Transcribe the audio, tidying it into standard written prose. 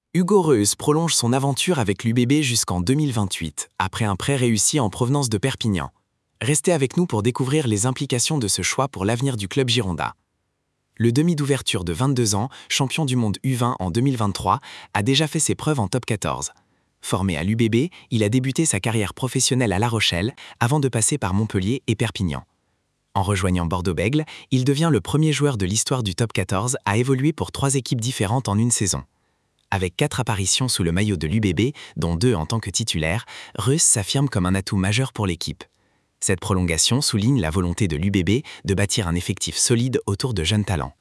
Hugo Reus prolonge son aventure avec l'UBB jusqu'en 2028, après un prêt réussi en provenance de Perpignan. Restez avec nous pour découvrir les implications de ce choix pour l'avenir du club girondin. Le demi d'ouverture de 22 ans, champion du monde U20 en 2023, a déjà fait ses preuves en top 14. Formé à l'UBB, il a débuté sa carrière professionnelle à La Rochelle, avant de passer par Montpellier et Perpignan. En rejoignant Bordeaux-Bègles, il devient le premier joueur de l'histoire du top 14 à évoluer pour 3 équipes différentes en une saison. Avec 4 apparitions sous le maillot de l'UBB, dont 2 en tant que titulaire, Reus s'affirme comme un atout majeur pour l'équipe. Cette prolongation souligne la volonté de l'UBB de bâtir un effectif solide autour de jeunes talents.